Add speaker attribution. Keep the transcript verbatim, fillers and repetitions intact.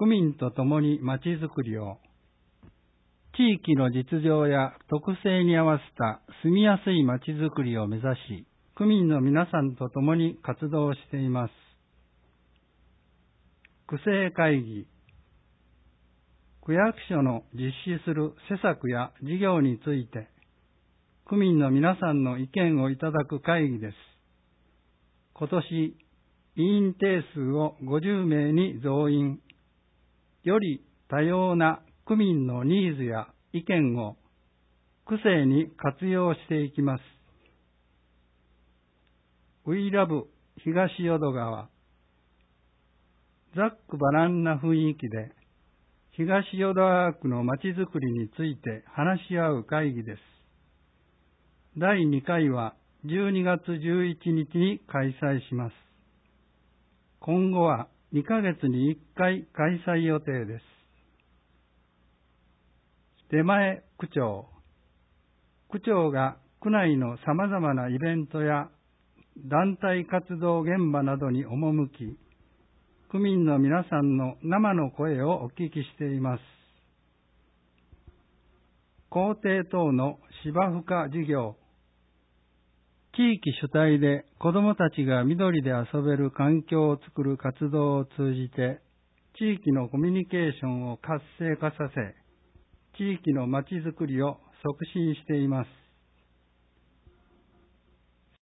Speaker 1: 区民と共にまちづくりを、地域の実情や特性に合わせた住みやすいまちづくりを目指し、区民の皆さんと共に活動しています。区政会議、区役所の実施する施策や事業について、区民の皆さんの意見をいただく会議です。今年、委員定数をごじゅうめいに増員、より多様な区民のニーズや意見を区政に活用していきます。We love 東淀川。ざっくばらんな雰囲気で東淀川区のまちづくりについて話し合う会議です。だいにかいはじゅうにがつじゅういちにちに開催します。今後はにかげつにいっかい開催予定です。出前区長。区長が区内のさまざまなイベントや団体活動現場などに赴き、区民の皆さんの生の声をお聞きしています。校庭等の芝生化事業。地域主体で子どもたちが緑で遊べる環境を作る活動を通じて、地域のコミュニケーションを活性化させ、地域のまちづくりを促進しています。